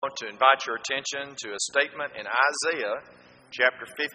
I want to invite your attention to a statement in Isaiah chapter 56.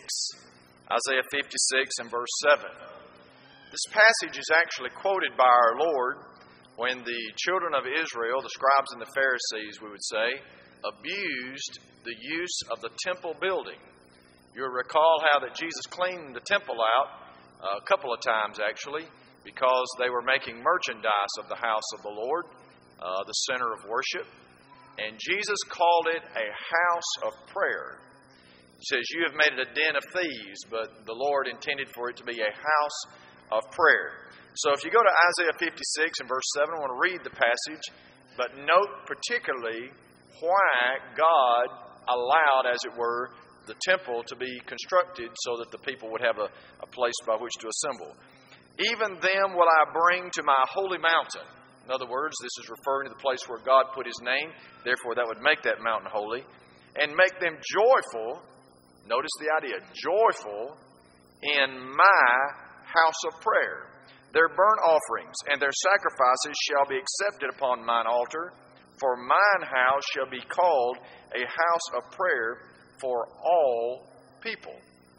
Isaiah 56 and verse 7. This passage is actually quoted by our Lord when the children of Israel, the scribes and the Pharisees, we would say, abused the use of the temple building. You'll recall how that Jesus cleaned the temple out a couple of times actually, because they were making merchandise of the house of the Lord, the center of worship. And Jesus called it a house of prayer. He says, you have made it a den of thieves, but the Lord intended for it to be a house of prayer. So if you go to Isaiah 56 and verse 7, I want to read the passage, but note particularly why God allowed, as it were, the temple to be constructed so that the people would have a place by which to assemble. Even them will I bring to my holy mountain. In other words, this is referring to the place where God put His name. Therefore, that would make that mountain holy. And make them joyful. Notice the idea. Joyful in my house of prayer. Their burnt offerings and their sacrifices shall be accepted upon mine altar. For mine house shall be called a house of prayer for all people.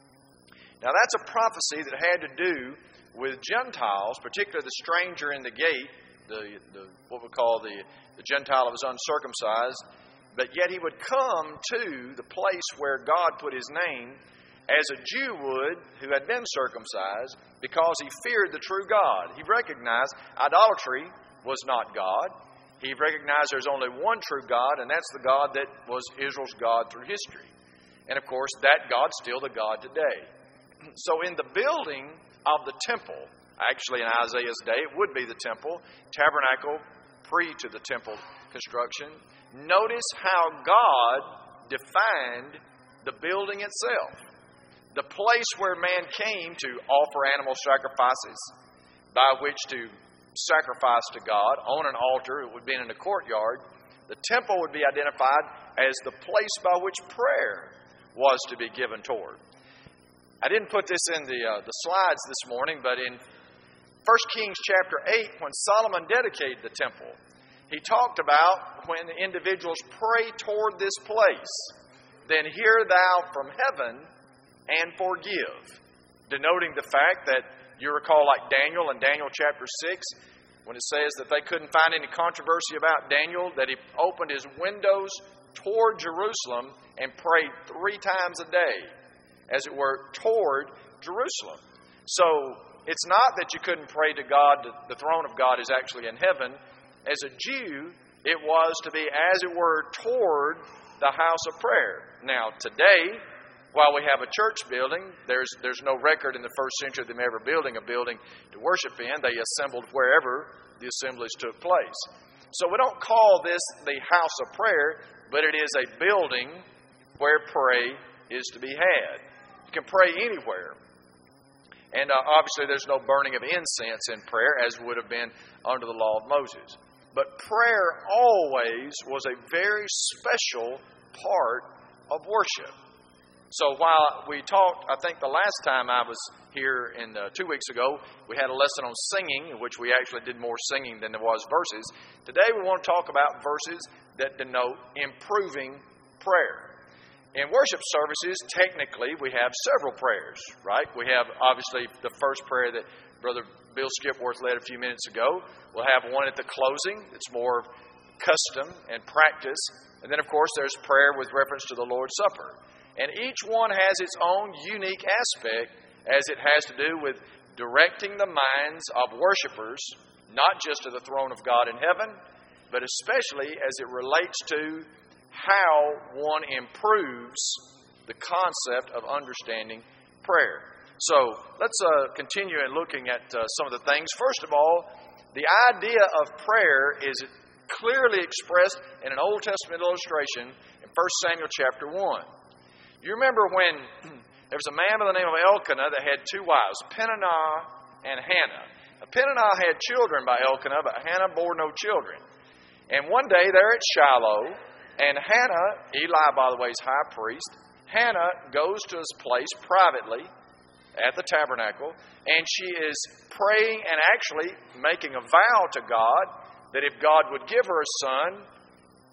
Now that's a prophecy that had to do with Gentiles, particularly the stranger in the gate, what we call the Gentile that was uncircumcised, but yet he would come to the place where God put His name as a Jew would who had been circumcised because he feared the true God. He recognized idolatry was not God. He recognized there's only one true God, and that's the God that was Israel's God through history. And of course, that God's still the God today. So in the building of the temple, actually in Isaiah's day, it would be the temple, tabernacle, pre to the temple construction. Notice how God defined the building itself. The place where man came to offer animal sacrifices by which to sacrifice to God on an altar, it would be in a courtyard. The temple would be identified as the place by which prayer was to be given toward. I didn't put this in the slides this morning, but in 1 Kings chapter 8, when Solomon dedicated the temple, he talked about when the individuals pray toward this place, then hear thou from heaven and forgive. Denoting the fact that you recall like Daniel in Daniel chapter 6, when it says that they couldn't find any controversy about Daniel, that he opened his windows toward Jerusalem and prayed 3 times a day, as it were, toward Jerusalem. So it's not that you couldn't pray to God, the throne of God is actually in heaven. As a Jew, it was to be, as it were, toward the house of prayer. Now, today, while we have a church building, there's no record in the first century of them ever building a building to worship in. They assembled wherever the assemblies took place. So we don't call this the house of prayer, but it is a building where prayer is to be had. You can pray anywhere. And obviously there's no burning of incense in prayer as would have been under the law of Moses. But prayer always was a very special part of worship. So while we talked, I think the last time I was here 2 weeks ago, we had a lesson on singing, in which we actually did more singing than there was verses. Today we want to talk about verses that denote improving prayer. In worship services, technically, we have several prayers, right? We have, obviously, the first prayer that Brother Bill Skipworth led a few minutes ago. We'll have one at the closing. It's more custom and practice. And then, of course, there's prayer with reference to the Lord's Supper. And each one has its own unique aspect as it has to do with directing the minds of worshipers, not just to the throne of God in heaven, but especially as it relates to how one improves the concept of understanding prayer. So let's continue in looking at some of the things. First of all, the idea of prayer is clearly expressed in an Old Testament illustration in 1 Samuel chapter 1. You remember when there was a man by the name of Elkanah that had 2 wives, Peninnah and Hannah. Now, Peninnah had children by Elkanah, but Hannah bore no children. And one day they're at Shiloh, and Hannah, Eli, by the way, is high priest. Hannah goes to his place privately at the tabernacle, and she is praying and actually making a vow to God that if God would give her a son,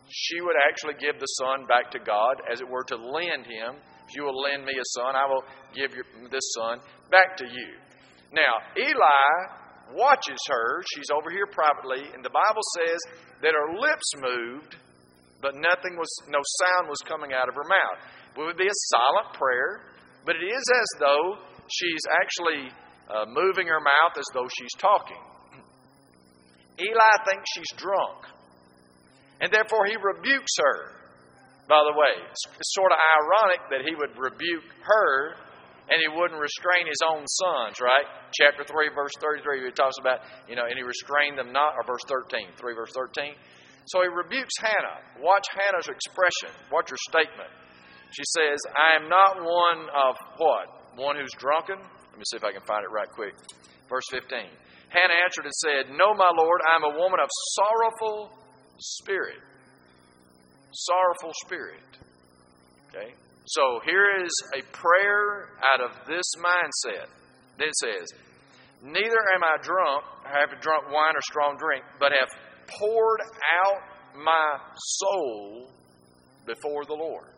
she would actually give the son back to God, as it were, to lend him. If you will lend me a son, I will give this son back to you. Now, Eli watches her. She's over here privately, and the Bible says that her lips moved, but no sound was coming out of her mouth. It would be a silent prayer, but it is as though she's actually moving her mouth as though she's talking. Eli thinks she's drunk, and therefore he rebukes her. By the way, it's sort of ironic that he would rebuke her and he wouldn't restrain his own sons, right? Chapter 3, verse 33, it talks about, and he restrained them not, or verse 13, 3 verse 13. So he rebukes Hannah. Watch Hannah's expression. Watch her statement. She says, I am not one of what? One who's drunken? Let me see if I can find it right quick. Verse 15. Hannah answered and said, No, my Lord, I am a woman of sorrowful spirit. Sorrowful spirit. Okay? So here is a prayer out of this mindset. Then it says, Neither am I drunk, have drunk wine or strong drink, but have poured out my soul before the Lord.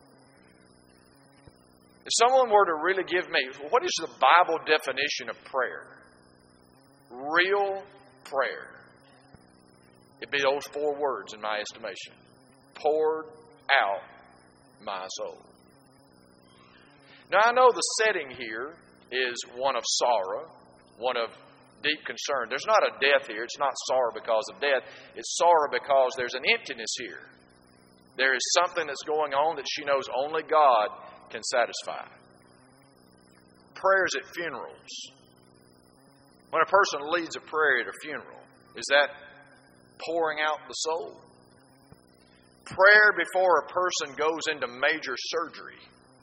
If someone were to really give me, what is the Bible definition of prayer? Real prayer. It'd be those 4 words in my estimation. Poured out my soul. Now I know the setting here is one of sorrow, one of deep concern. There's not a death here. It's not sorrow because of death. It's sorrow because there's an emptiness here. There is something that's going on that she knows only God can satisfy. Prayers at funerals. When a person leads a prayer at a funeral, is that pouring out the soul? Prayer before a person goes into major surgery,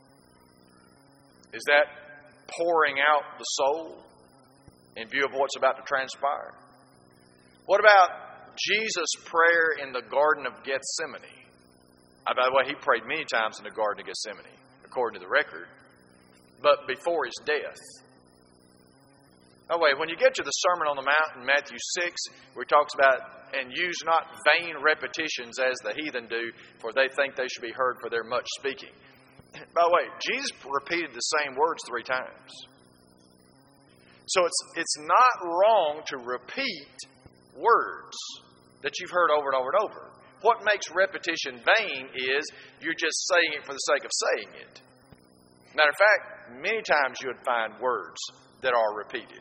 is that pouring out the soul in view of what's about to transpire? What about Jesus' prayer in the Garden of Gethsemane? By the way, he prayed many times in the Garden of Gethsemane, according to the record, but before his death. By the way, when you get to the Sermon on the Mount in Matthew 6, where he talks about, and use not vain repetitions as the heathen do, for they think they should be heard for their much speaking. By the way, Jesus repeated the same words 3 times. So it's not wrong to repeat words that you've heard over and over and over. What makes repetition vain is you're just saying it for the sake of saying it. Matter of fact, many times you would find words that are repeated.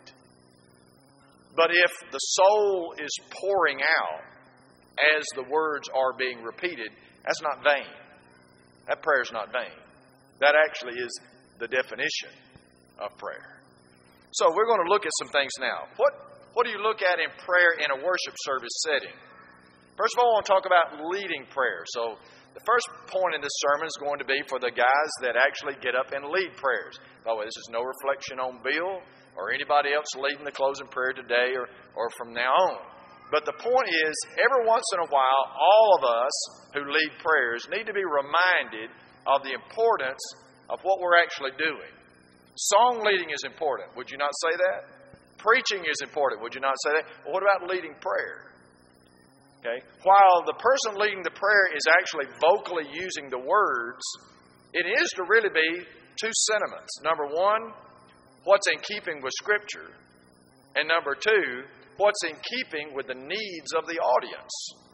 But if the soul is pouring out as the words are being repeated, that's not vain. That prayer is not vain. That actually is the definition of prayer. So we're going to look at some things now. What do you look at in prayer in a worship service setting? First of all, I want to talk about leading prayer. So the first point in this sermon is going to be for the guys that actually get up and lead prayers. By the way, this is no reflection on Bill or anybody else leading the closing prayer today or from now on. But the point is, every once in a while, all of us who lead prayers need to be reminded of the importance of what we're actually doing. Song leading is important. Would you not say that? Preaching is important. Would you not say that? Well, what about leading prayer? Okay. While the person leading the prayer is actually vocally using the words, it is to really be 2 sentiments. Number 1, what's in keeping with Scripture? And number 2, what's in keeping with the needs of the audience?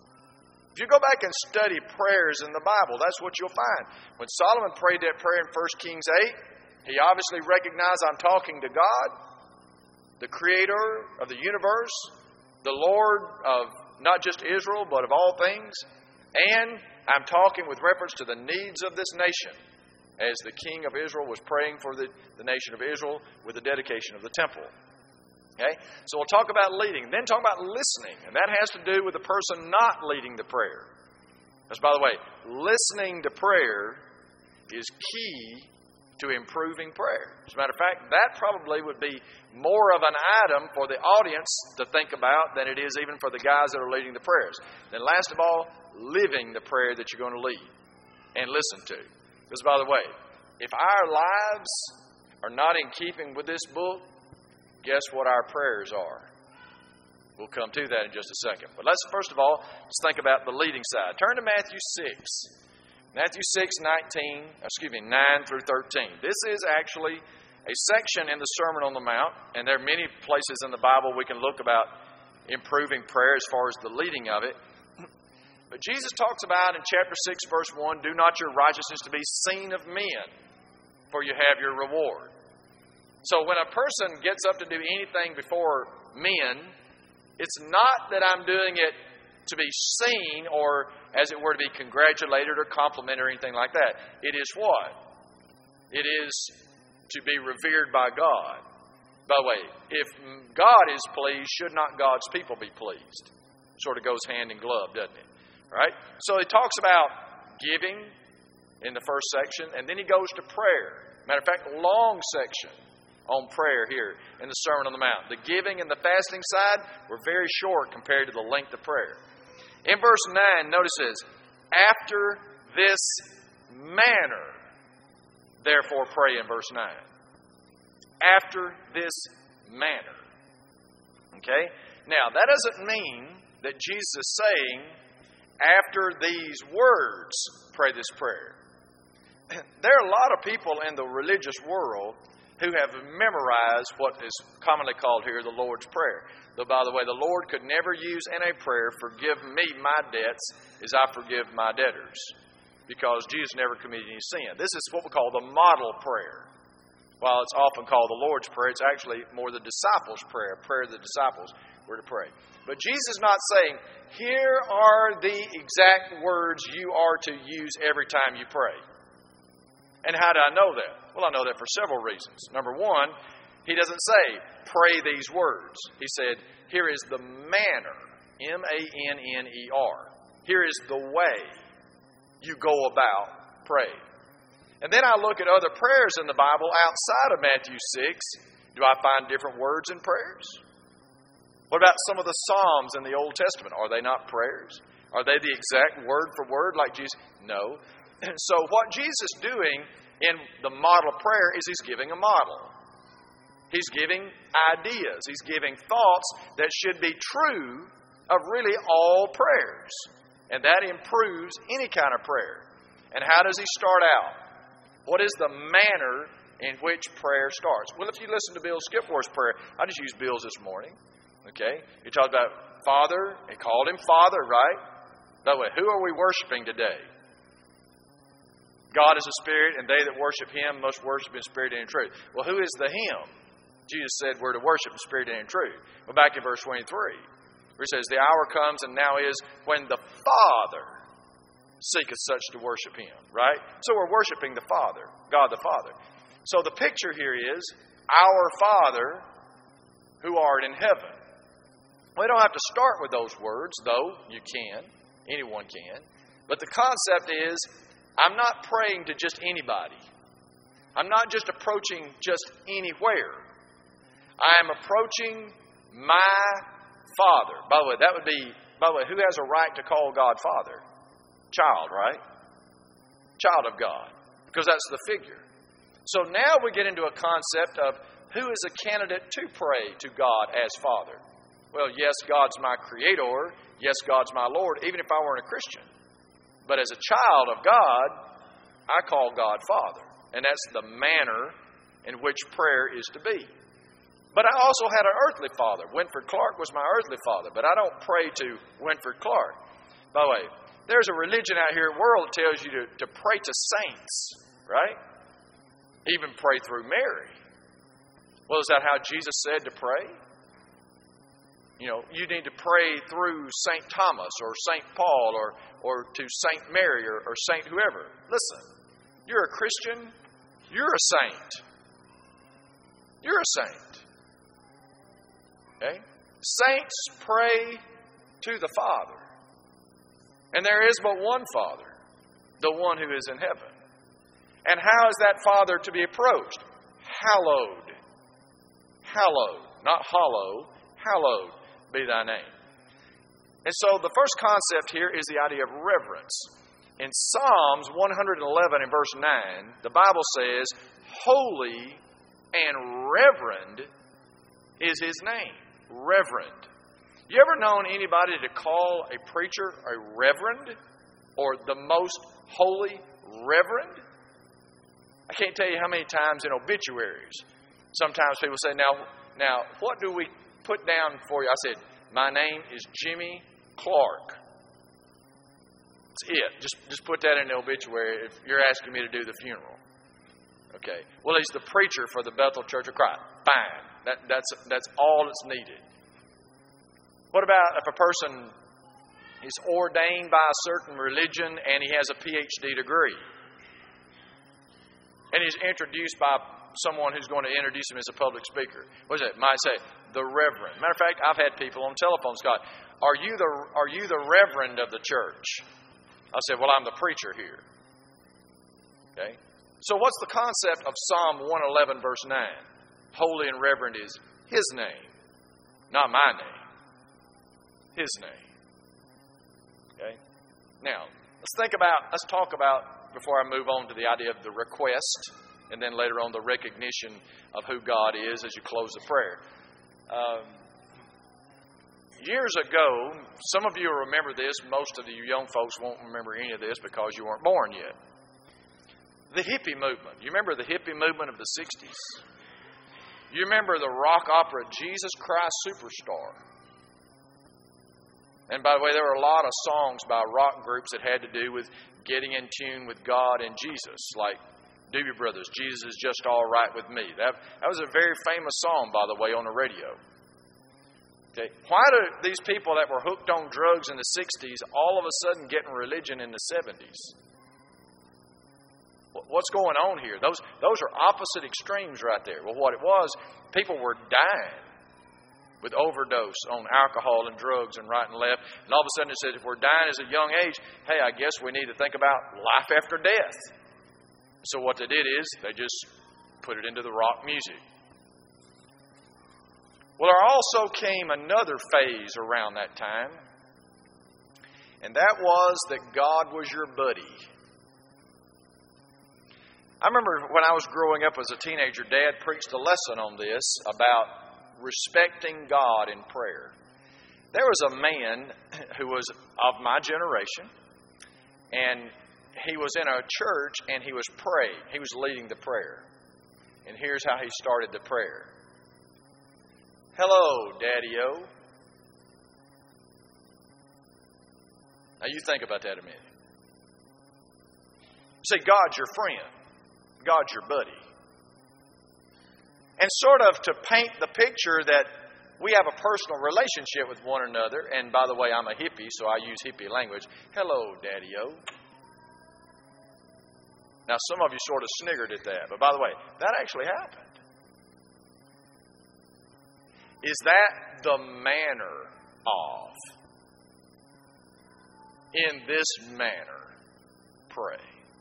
If you go back and study prayers in the Bible, that's what you'll find. When Solomon prayed that prayer in 1 Kings 8, he obviously recognized, I'm talking to God, the Creator of the universe, the Lord of not just Israel, but of all things. And I'm talking with reference to the needs of this nation, as the king of Israel was praying for the nation of Israel with the dedication of the temple. Okay? So we'll talk about leading, then talk about listening. And that has to do with the person not leading the prayer. Because, by the way, listening to prayer is key to improving prayer. As a matter of fact, that probably would be more of an item for the audience to think about than it is even for the guys that are leading the prayers. Then last of all, living the prayer that you're going to lead and listen to. Because, by the way, if our lives are not in keeping with this book, guess what our prayers are? We'll come to that in just a second. But let's first of all, let's think about the leading side. Turn to Matthew 6. Matthew 6, 9 through 13. This is actually a section in the Sermon on the Mount, and there are many places in the Bible we can look about improving prayer as far as the leading of it. But Jesus talks about in chapter 6, verse 1, do not your righteousness to be seen of men, for you have your reward. So when a person gets up to do anything before men, it's not that I'm doing it to be seen or, as it were, to be congratulated or complimented or anything like that. It is what? It is to be revered by God. By the way, if God is pleased, should not God's people be pleased? Sort of goes hand in glove, doesn't it? Right? So he talks about giving in the first section, and then he goes to prayer. Matter of fact, long section on prayer here in the Sermon on the Mount. The giving and the fasting side were very short compared to the length of prayer. In verse 9, notice this, after this manner, therefore pray in verse 9. After this manner. Okay? Now, that doesn't mean that Jesus is saying, after these words, pray this prayer. There are a lot of people in the religious world who have memorized what is commonly called here the Lord's Prayer. Though, by the way, the Lord could never use in a prayer, forgive me my debts as I forgive my debtors, because Jesus never committed any sin. This is what we call the model prayer. While it's often called the Lord's Prayer, it's actually more the disciples' prayer, a prayer the disciples were to pray. But Jesus is not saying, here are the exact words you are to use every time you pray. And how do I know that? Well, I know that for several reasons. Number one, he doesn't say, pray these words. He said, here is the manner, M-A-N-N-E-R. Here is the way you go about praying. And then I look at other prayers in the Bible outside of Matthew 6. Do I find different words in prayers? What about some of the Psalms in the Old Testament? Are they not prayers? Are they the exact word for word like Jesus? No. So what Jesus is doing in the model prayer is he's giving a model. He's giving ideas. He's giving thoughts that should be true of really all prayers. And that improves any kind of prayer. And how does he start out? What is the manner in which prayer starts? Well, if you listen to Bill Skipworth's prayer, I just used Bill's this morning. Okay? He talked about Father. He called him Father, right? By the way, who are we worshiping today? God is a spirit, and they that worship him must worship in spirit and in truth. Well, who is the him? Jesus said we're to worship in spirit and in truth. Well, back in verse 23, where he says, the hour comes and now is when the Father seeketh such to worship him. Right? So we're worshiping the Father, God the Father. So the picture here is, our Father who art in heaven. We don't have to start with those words, though you can. Anyone can. But the concept is, I'm not praying to just anybody. I'm not just approaching just anywhere. I am approaching my Father. By the way, who has a right to call God Father? Child, right? Child of God. Because that's the figure. So now we get into a concept of who is a candidate to pray to God as Father. Well, yes, God's my Creator. Yes, God's my Lord, even if I weren't a Christian. But as a child of God, I call God Father. And that's the manner in which prayer is to be. But I also had an earthly father. Winford Clark was my earthly father. But I don't pray to Winford Clark. By the way, there's a religion out here in the world that tells you to pray to saints. Right? Even pray through Mary. Well, is that how Jesus said to pray? You know, you need to pray through St. Thomas or St. Paul or to St. Mary or St. whoever. Listen, you're a Christian, you're a saint. You're a saint. Okay? Saints pray to the Father. And there is but one Father, the one who is in heaven. And how is that Father to be approached? Hallowed. Hallowed. Not hollow. Hallowed be thy name. And so the first concept here is the idea of reverence. In Psalms 111 and verse 9, the Bible says, holy and reverend is his name. Reverend. You ever known anybody to call a preacher a reverend or the most holy reverend? I can't tell you how many times in obituaries, sometimes people say, now, what do we put down for you? I said, my name is Jimmy Clark. That's it. Just put that in the obituary if you're asking me to do the funeral. Okay. Well, he's the preacher for the Bethel Church of Christ. Fine. That's all that's needed. What about if a person is ordained by a certain religion and he has a PhD degree? And he's introduced by someone who's going to introduce him as a public speaker. What is it? Might say, the Reverend. Matter of fact, I've had people on telephones go, are you the Reverend of the church? I said, well, I'm the preacher here. Okay? So what's the concept of Psalm 111, verse 9? Holy and reverend is His name, not my name. His name. Okay? Now, let's talk about, before I move on to the idea of the request, and then later on the recognition of who God is as you close the prayer. Years ago, some of you will remember this, most of you young folks won't remember any of this because you weren't born yet. The hippie movement. You remember the hippie movement of the 60s? You remember the rock opera Jesus Christ Superstar? And by the way, there were a lot of songs by rock groups that had to do with getting in tune with God and Jesus, like Doobie Brothers, Jesus is Just All Right With Me. That was a very famous song, by the way, on the radio. Okay. Why do these people that were hooked on drugs in the 60s all of a sudden get in religion in the 70s? What's going on here? Those are opposite extremes right there. Well, what it was, people were dying with overdose on alcohol and drugs and right and left. And all of a sudden it said, if we're dying at a young age, hey, I guess we need to think about life after death. So what they did is they just put it into the rock music. Well, there also came another phase around that time, and that was that God was your buddy. I remember when I was growing up as a teenager, Dad preached a lesson on this about respecting God in prayer. There was a man who was of my generation, and he was in a church and he was praying. He was leading the prayer. And here's how he started the prayer. Hello, Daddy-O. Now you think about that a minute. Say, God's your friend. God's your buddy. And sort of to paint the picture that we have a personal relationship with one another. And by the way, I'm a hippie, so I use hippie language. Hello, Daddy-O. Now, some of you sort of sniggered at that. But by the way, that actually happened. Is that the manner of, in this manner, pray?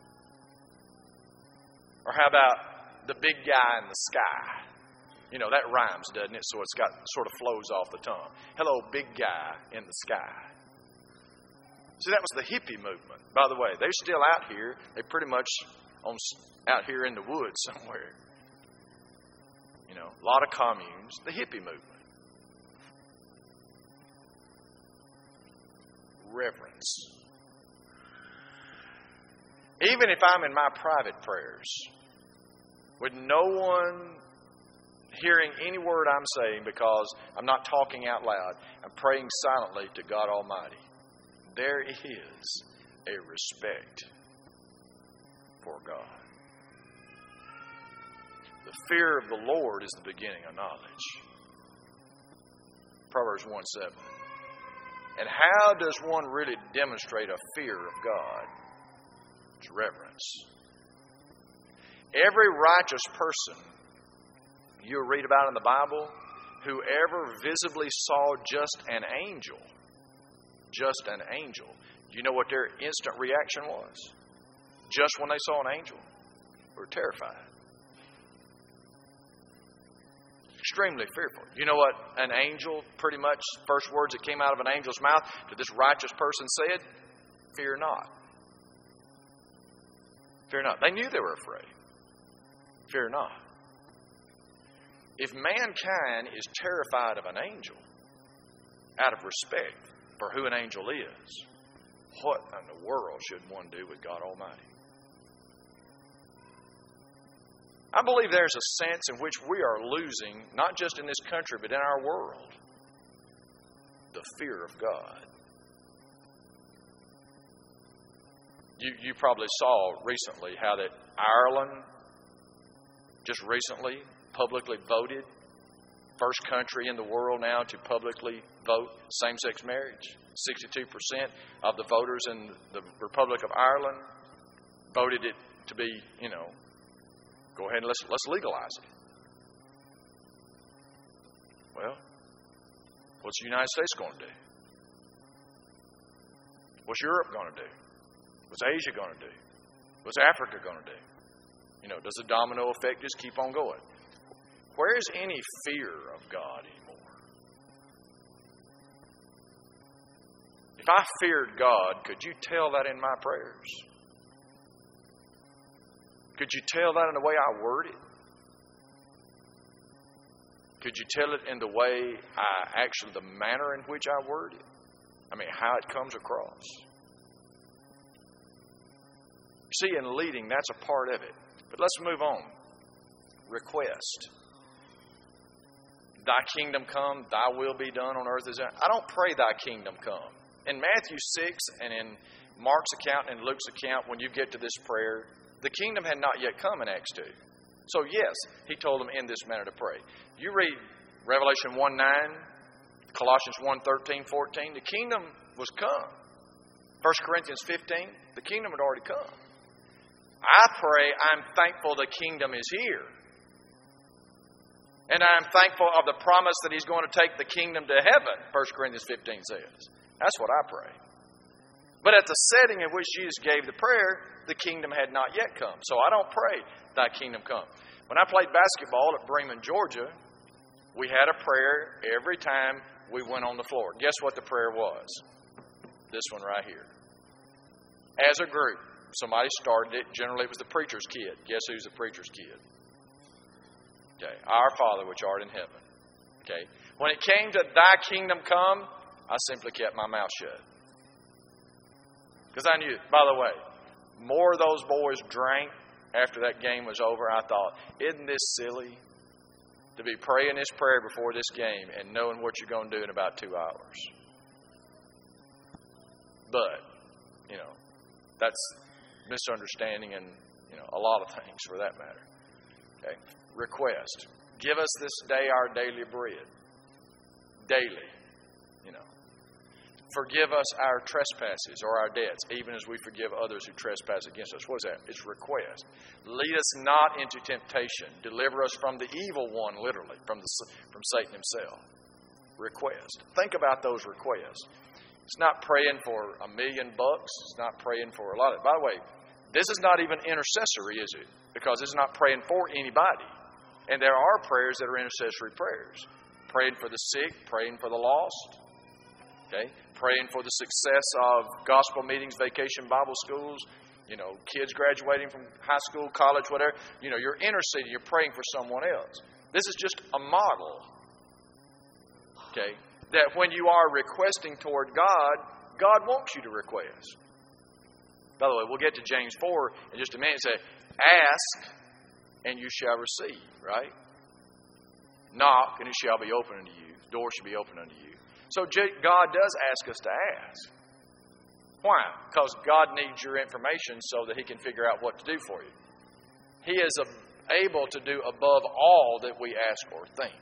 Or how about the big guy in the sky? You know, that rhymes, doesn't it? So it's got sort of flows off the tongue. Hello, big guy in the sky. See, that was the hippie movement. By the way, they're still out here. They're pretty much out here in the woods somewhere. You know, a lot of communes. The hippie movement. Reverence. Even if I'm in my private prayers, with no one hearing any word I'm saying because I'm not talking out loud, I'm praying silently to God Almighty. There is a respect for God. The fear of the Lord is the beginning of knowledge. Proverbs 1:7. And how does one really demonstrate a fear of God? It's reverence. Every righteous person you'll read about in the Bible, whoever visibly saw just an angel, do you know what their instant reaction was? Just when they saw an angel, they were terrified. Extremely fearful. You know what an angel, pretty much, first words that came out of an angel's mouth to this righteous person said? Fear not. Fear not. They knew they were afraid. Fear not. If mankind is terrified of an angel, out of respect for who an angel is, what in the world should one do with God Almighty? I believe there's a sense in which we are losing, not just in this country, but in our world, the fear of God. You probably saw recently how that Ireland just recently publicly voted, first country in the world now to publicly vote same-sex marriage. 62% of the voters in the Republic of Ireland voted it to be, go ahead and let's legalize it. Well, what's the United States going to do? What's Europe going to do? What's Asia going to do? What's Africa going to do? Does the domino effect just keep on going? Where is any fear of God anymore? If I feared God, could you tell that in my prayers? Could you tell that in the way I word it? Could you tell it in the way the manner in which I word it? How it comes across. You see, in leading, that's a part of it. But let's move on. Request. Thy kingdom come, thy will be done on earth as in. I don't pray thy kingdom come. In Matthew 6 and in Mark's account and Luke's account, when you get to this prayer, the kingdom had not yet come in Acts 2. So yes, he told them in this manner to pray. You read Revelation 1:9, Colossians 1:13, 14, the kingdom was come. 1 Corinthians 15, the kingdom had already come. I pray, I'm thankful the kingdom is here. And I'm thankful of the promise that He's going to take the kingdom to heaven, 1 Corinthians 15 says. That's what I pray. But at the setting in which Jesus gave the prayer, the kingdom had not yet come. So I don't pray, thy kingdom come. When I played basketball at Bremen, Georgia, we had a prayer every time we went on the floor. Guess what the prayer was? This one right here. As a group, somebody started it. Generally, it was the preacher's kid. Guess who's the preacher's kid? Okay. Our Father which art in heaven. Okay. When it came to thy kingdom come, I simply kept my mouth shut. Because I knew, by the way, more of those boys drank after that game was over. I thought, isn't this silly to be praying this prayer before this game and knowing what you're going to do in about 2 hours? But, that's misunderstanding and, a lot of things for that matter. Okay. Request. Give us this day our daily bread. Daily. Forgive us our trespasses or our debts, even as we forgive others who trespass against us. What is that? It's request. Lead us not into temptation. Deliver us from the evil one, literally, from Satan himself. Request. Think about those requests. It's not praying for $1 million. It's not praying for a lot of it. By the way, this is not even intercessory, is it? Because it's not praying for anybody. And there are prayers that are intercessory prayers. Praying for the sick, praying for the lost. Okay? Praying for the success of gospel meetings, vacation Bible schools, kids graduating from high school, college, whatever. You're interceding, you're praying for someone else. This is just a model. Okay? That when you are requesting toward God, God wants you to request. By the way, we'll get to James 4 in just a minute and say, ask and you shall receive, right? Knock and it shall be opened unto you. The door shall be opened unto you. So God does ask us to ask. Why? Because God needs your information so that He can figure out what to do for you. He is able to do above all that we ask or think.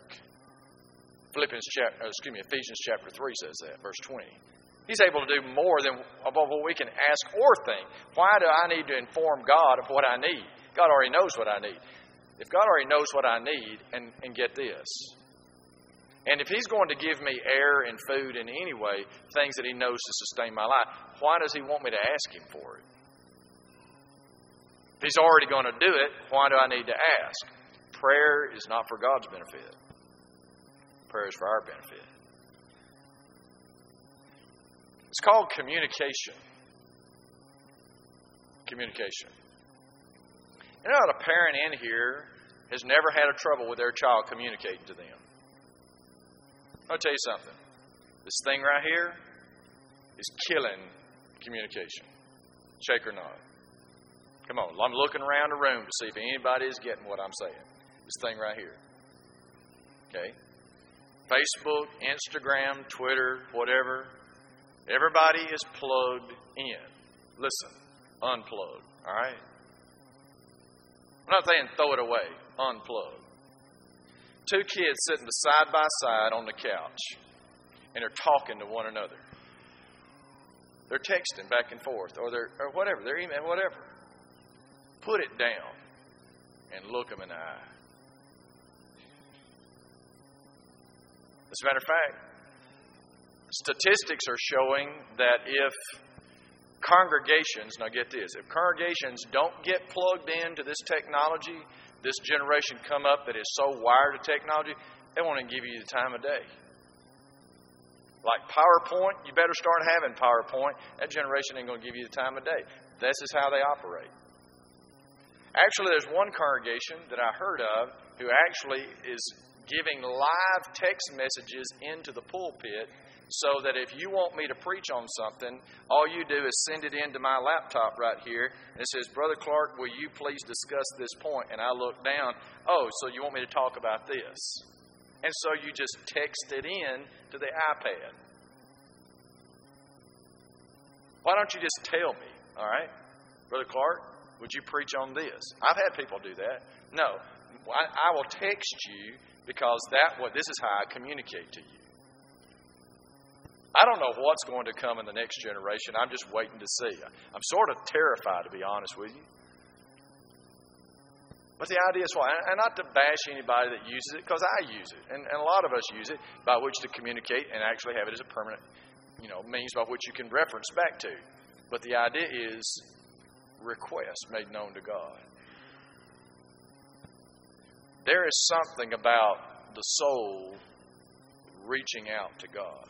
Ephesians chapter 3 says that, verse 20. He's able to do more than above what we can ask or think. Why do I need to inform God of what I need? God already knows what I need. If God already knows what I need, and get this, and if He's going to give me air and food in any way, things that He knows to sustain my life, why does He want me to ask Him for it? If He's already going to do it, why do I need to ask? Prayer is not for God's benefit. Prayer is for our benefit. It's called communication. Communication. A parent in here has never had a trouble with their child communicating to them. I'll tell you something. This thing right here is killing communication. Shake or nod. Come on, I'm looking around the room to see if anybody is getting what I'm saying. This thing right here. Okay? Facebook, Instagram, Twitter, whatever. Everybody is plugged in. Listen, unplug. All right? I'm not saying throw it away. Unplug. Two kids sitting side by side on the couch, and they're talking to one another. They're texting back and forth, or whatever. They're emailing, whatever. Put it down and look them in the eye. As a matter of fact, statistics are showing that if congregations, now get this, if congregations don't get plugged into this technology, this generation come up that is so wired to technology, they won't even give you the time of day. Like PowerPoint, you better start having PowerPoint. That generation ain't going to give you the time of day. This is how they operate. Actually, there's one congregation that I heard of who actually is giving live text messages into the pulpit so that if you want me to preach on something, all you do is send it into my laptop right here, and it says, Brother Clark, will you please discuss this point? And I look down, oh, so you want me to talk about this? And so you just text it in to the iPad. Why don't you just tell me, all right? Brother Clark, would you preach on this? I've had people do that. No, I will text you because this is how I communicate to you. I don't know what's going to come in the next generation. I'm just waiting to see. I'm sort of terrified, to be honest with you. But the idea is why? And not to bash anybody that uses it, because I use it. And a lot of us use it by which to communicate and actually have it as a permanent, means by which you can reference back to. But the idea is request made known to God. There is something about the soul reaching out to God.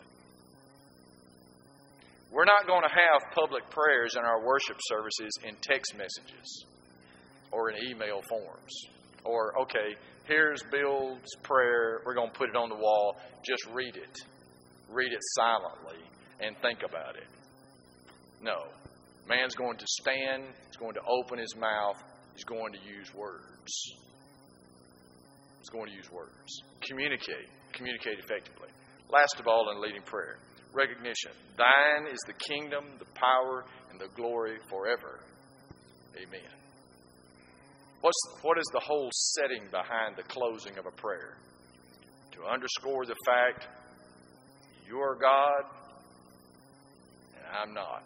We're not going to have public prayers in our worship services in text messages or in email forms. Or, okay, here's Bill's prayer. We're going to put it on the wall. Just read it. Read it silently and think about it. No. Man's going to stand. He's going to open his mouth. He's going to use words. He's going to use words. Communicate. Communicate effectively. Last of all, in leading prayer, recognition. Thine is the kingdom, the power, and the glory forever. Amen. What is the whole setting behind the closing of a prayer? To underscore the fact you are God and I'm not.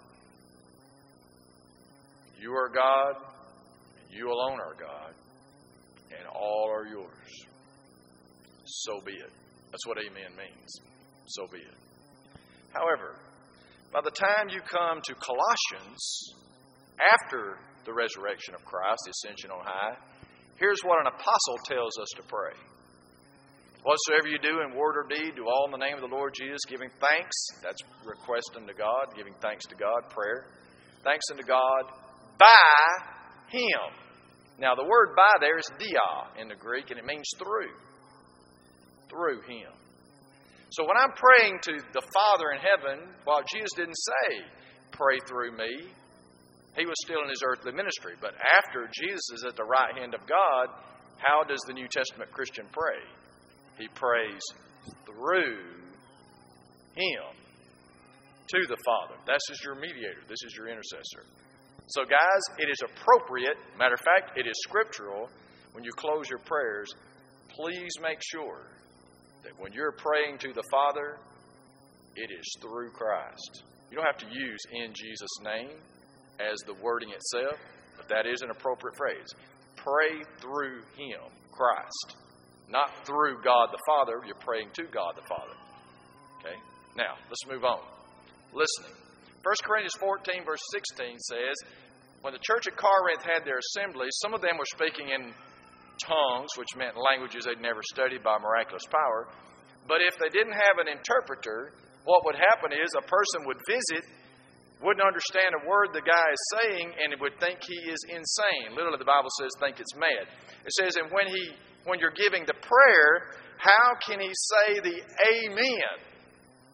You are God and you alone are God and all are yours. So be it. That's what amen means. So be it. However, by the time you come to Colossians, after the resurrection of Christ, the ascension on high, here's what an apostle tells us to pray. Whatsoever you do in word or deed, do all in the name of the Lord Jesus, giving thanks. That's request unto God, giving thanks to God, prayer. Thanks unto God by Him. Now, the word by there is dia in the Greek, and it means through. Through Him. So when I'm praying to the Father in heaven, while Jesus didn't say, pray through me, He was still in His earthly ministry. But after Jesus is at the right hand of God, how does the New Testament Christian pray? He prays through Him to the Father. This is your mediator. This is your intercessor. So guys, it is appropriate, matter of fact, it is scriptural, when you close your prayers, please make sure that when you're praying to the Father, it is through Christ. You don't have to use in Jesus' name as the wording itself, but that is an appropriate phrase. Pray through Him, Christ. Not through God the Father. You're praying to God the Father. Okay? Now, let's move on. Listening. 1 Corinthians 14, verse 16 says, when the church at Corinth had their assemblies, some of them were speaking in tongues, which meant languages they'd never studied by miraculous power. But if they didn't have an interpreter, what would happen is a person would visit, wouldn't understand a word the guy is saying, and would think he is insane. Literally, the Bible says, think it's mad. It says, and when you're giving the prayer, how can he say the amen?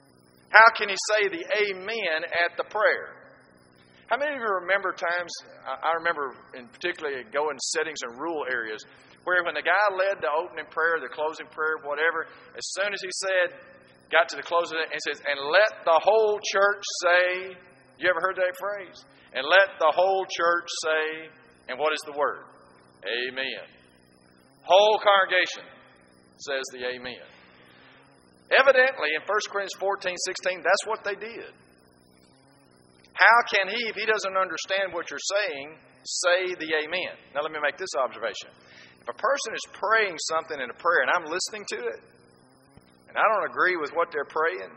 How can he say the amen at the prayer? How many of you remember times, I remember in particularly going to settings in rural areas, where when the guy led the opening prayer, the closing prayer, whatever, as soon as he said, got to the close of it, and says, and let the whole church say, you ever heard that phrase? And let the whole church say, and what is the word? Amen. Whole congregation says the amen. Evidently, in 1 Corinthians 14:16, that's what they did. How can he, if he doesn't understand what you're saying, say the amen? Now let me make this observation. If a person is praying something in a prayer and I'm listening to it, and I don't agree with what they're praying,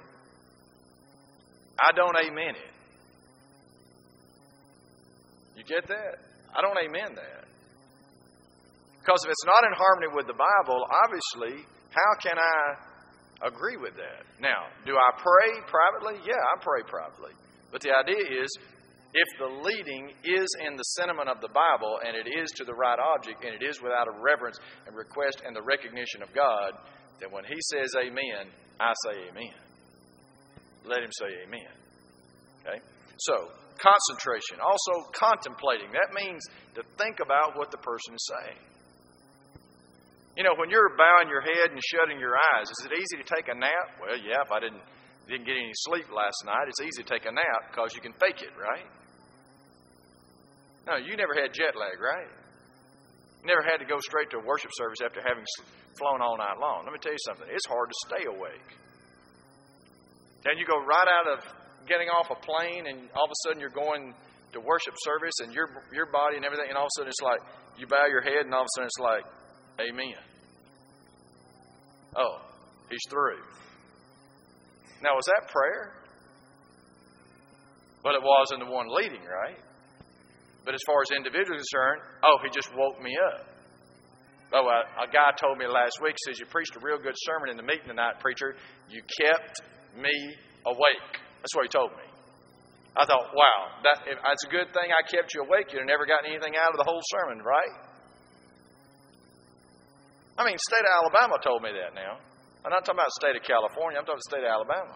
I don't amen it. You get that? I don't amen that. Because if it's not in harmony with the Bible, obviously, how can I agree with that? Now, do I pray privately? Yeah, I pray privately. But the idea is, if the leading is in the sentiment of the Bible, and it is to the right object, and it is without a reverence and request and the recognition of God, then when he says amen, I say amen. Let him say amen. Okay? So, concentration. Also, contemplating. That means to think about what the person is saying. You know, when you're bowing your head and shutting your eyes, is it easy to take a nap? Well, yeah, if I didn't get any sleep last night, it's easy to take a nap because you can fake it, right? No, you never had jet lag, right? You never had to go straight to a worship service after having flown all night long. Let me tell you something. It's hard to stay awake. Then you go right out of getting off a plane, and all of a sudden you're going to worship service, and your body and everything, and all of a sudden it's like you bow your head, and all of a sudden it's like, amen. Oh, he's through. Now, was that prayer? Well, it was in the one leading, right? But as far as individuals concerned, oh, he just woke me up. Oh, a guy told me last week, he says, you preached a real good sermon in the meeting tonight, preacher. You kept me awake. That's what he told me. I thought, wow, that's a good thing I kept you awake. You'd have never gotten anything out of the whole sermon, right? I mean, state of Alabama told me that now. I'm not talking about the state of California. I'm talking about the state of Alabama.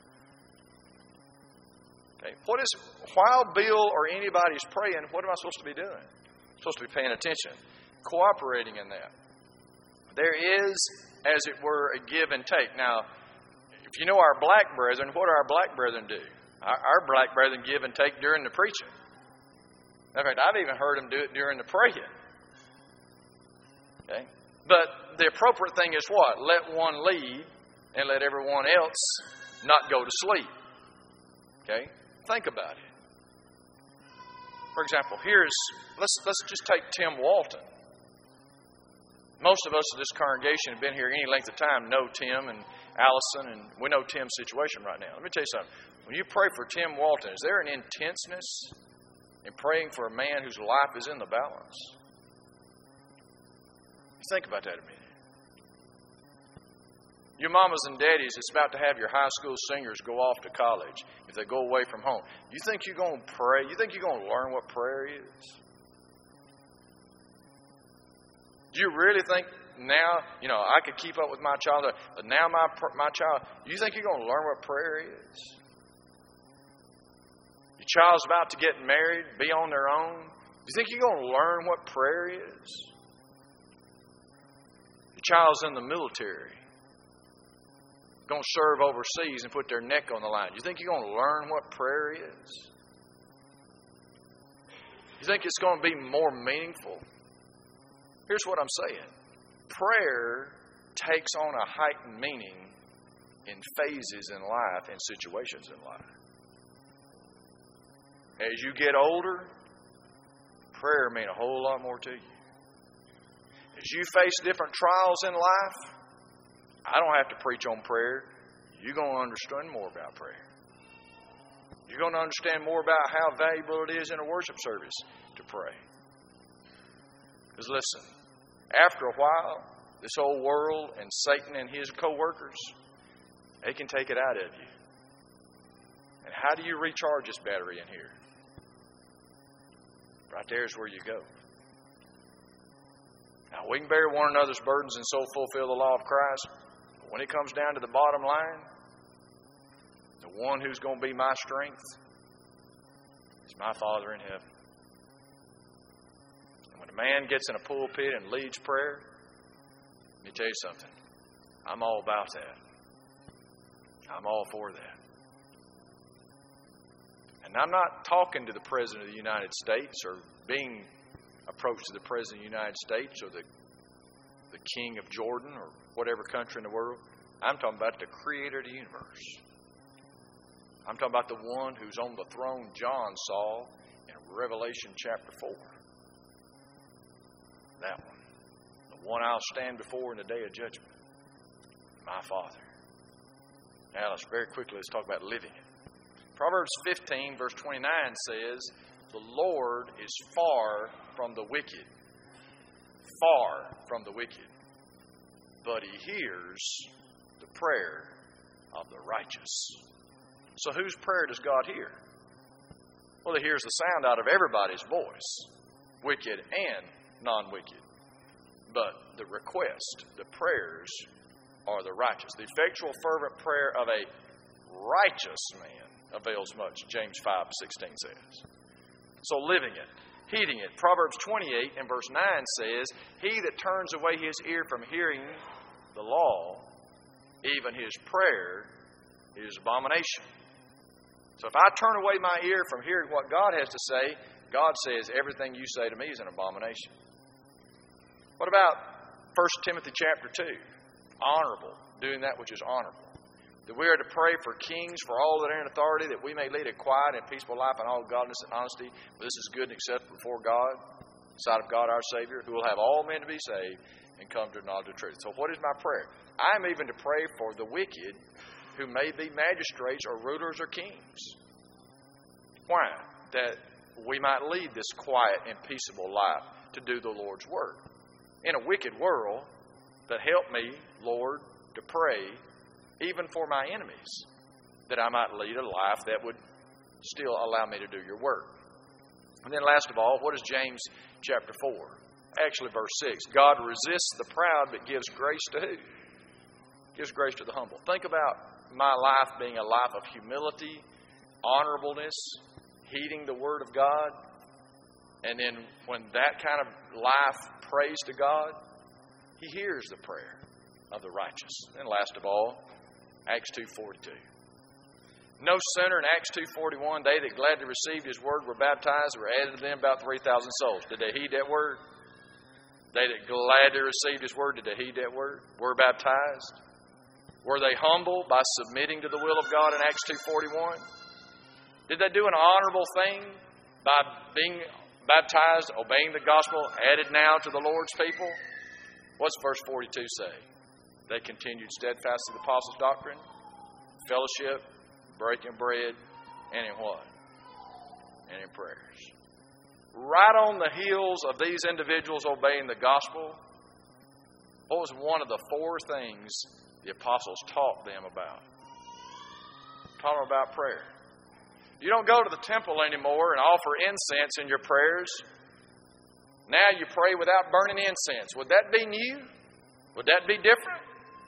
Okay. While Bill or anybody's praying, what am I supposed to be doing? I'm supposed to be paying attention, cooperating in that. There is, as it were, a give and take. Now, if you know our black brethren, what do our black brethren do? Our black brethren give and take during the preaching. In fact, I've even heard them do it during the praying. Okay? But the appropriate thing is what? Let one lead and let everyone else not go to sleep. Okay? Think about it. For example, let's just take Tim Walton. Most of us in this congregation have been here any length of time, know Tim and Allison, and we know Tim's situation right now. Let me tell you something. When you pray for Tim Walton, is there an intenseness in praying for a man whose life is in the balance? Think about that a minute. Your mamas and daddies that's about to have your high school seniors go off to college, if they go away from home, you think you're going to pray? You think you're going to learn what prayer is? Do you really think now, I could keep up with my child, but now my child, you think you're going to learn what prayer is? Your child's about to get married, be on their own. You think you're going to learn what prayer is? Your child's in the military, going to serve overseas and put their neck on the line. You think you're going to learn what prayer is? You think it's going to be more meaningful? Here's what I'm saying. Prayer takes on a heightened meaning in phases in life and situations in life. As you get older, prayer means a whole lot more to you. As you face different trials in life, I don't have to preach on prayer. You're going to understand more about prayer. You're going to understand more about how valuable it is in a worship service to pray. Because listen, after a while, this whole world and Satan and his co-workers, they can take it out of you. And how do you recharge this battery in here? Right there is where you go. Now, we can bear one another's burdens and so fulfill the law of Christ. But when it comes down to the bottom line, The one who's going to be my strength is my Father in heaven. And when a man gets in a pulpit and leads prayer, let me tell you something. I'm all about that. I'm all for that. And I'm not talking to the President of the United States or being approached to the President of the United States or the King of Jordan or whatever country in the world. I'm talking about the Creator of the universe. I'm talking about the one who's on the throne John saw in Revelation chapter 4. That one. The one I'll stand before in the day of judgment. My Father. Now let's talk about living it. Proverbs 15 verse 29 says, the Lord is far from the wicked. Far from the wicked. But He hears the prayer of the righteous. So whose prayer does God hear? Well, He hears the sound out of everybody's voice. Wicked and non-wicked. But the request, the prayers, are the righteous. The effectual fervent prayer of a righteous man avails much, James 5:16 says. So living it, heeding it. Proverbs 28 and verse 9 says, he that turns away his ear from hearing the law, even his prayer is abomination. So if I turn away my ear from hearing what God has to say, God says everything you say to me is an abomination. What about 1 Timothy chapter 2? Honorable, doing that which is honorable. That we are to pray for kings, for all that are in authority, that we may lead a quiet and peaceful life in all godliness and honesty. For this is good and acceptable before God, sight of God our Savior, who will have all men to be saved and come to the knowledge of the truth. So what is my prayer? I am even to pray for the wicked who may be magistrates or rulers or kings. Why? That we might lead this quiet and peaceable life to do the Lord's work. In a wicked world, that help me, Lord, to pray even for my enemies, that I might lead a life that would still allow me to do your work. And then last of all, what is James chapter 4? Actually, verse 6. God resists the proud but gives grace to who? Gives grace to the humble. Think about my life being a life of humility, honorableness, heeding the Word of God. And then when that kind of life prays to God, He hears the prayer of the righteous. And last of all, Acts 2:42. No sooner in Acts 2:41, they that gladly received His word were baptized, were added to them about 3,000 souls. Did they heed that word? They that gladly received His word, did they heed that word? Were baptized? Were they humble by submitting to the will of God in Acts 2:41? Did they do an honorable thing by being baptized, obeying the gospel, added now to the Lord's people? What's verse 42 say? They continued steadfast to the apostles' doctrine, fellowship, breaking bread, and in what? And in prayers. Right on the heels of these individuals obeying the gospel, what was one of the four things the apostles taught them about? Taught them about prayer. You don't go to the temple anymore and offer incense in your prayers. Now you pray without burning incense. Would that be new? Would that be different?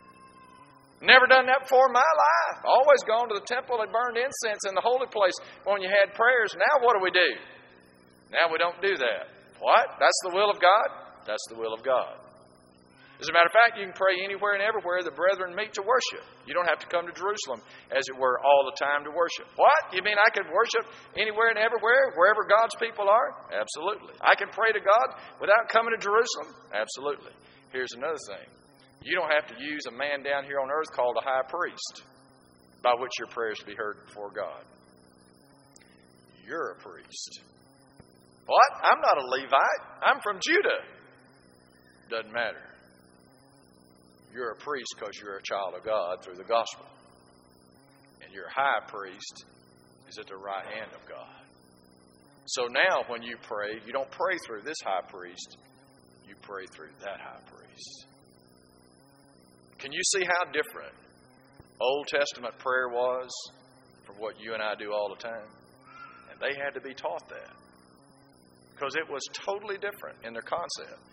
Never done that before in my life. Always gone to the temple and burned incense in the holy place when you had prayers. Now what do? Now we don't do that. What? That's the will of God? That's the will of God. As a matter of fact, you can pray anywhere and everywhere the brethren meet to worship. You don't have to come to Jerusalem, as it were, all the time to worship. What? You mean I could worship anywhere and everywhere, wherever God's people are? Absolutely. I can pray to God without coming to Jerusalem? Absolutely. Here's another thing. You don't have to use a man down here on earth called a high priest by which your prayers to be heard before God. You're a priest. What? I'm not a Levite. I'm from Judah. Doesn't matter. You're a priest because you're a child of God through the gospel. And your high priest is at the right hand of God. So now when you pray, you don't pray through this high priest. You pray through that high priest. Can you see how different Old Testament prayer was from what you and I do all the time? And they had to be taught that. Because it was totally different in their concept.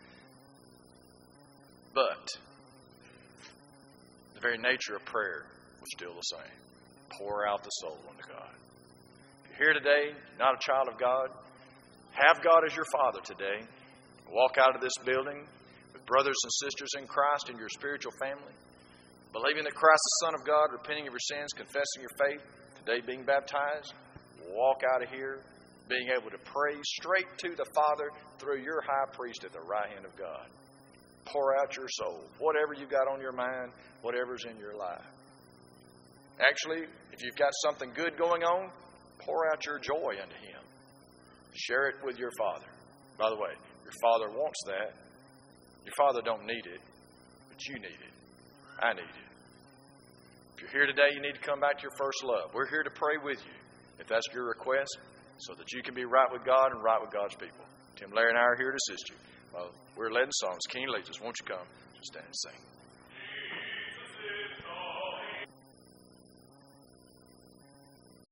But the very nature of prayer was still the same. pour out the soul unto God. If you're here today, not a child of God, have God as your Father today. Walk out of this building with brothers and sisters in Christ in your spiritual family, believing that Christ is the Son of God, repenting of your sins, confessing your faith, today being baptized. Walk out of here being able to pray straight to the Father through your high priest at the right hand of God. Pour out your soul, whatever you've got on your mind, whatever's in your life. Actually, if you've got something good going on, pour out your joy unto Him. Share it with your Father. By the way, your Father wants that. Your Father don't need it, but you need it. I need it. If you're here today, you need to come back to your first love. We're here to pray with you, if that's your request, so that you can be right with God and right with God's people. Tim, Larry, and I are here to assist you. Well, we're led in songs. King leads us. Won't you come? Just stand and sing.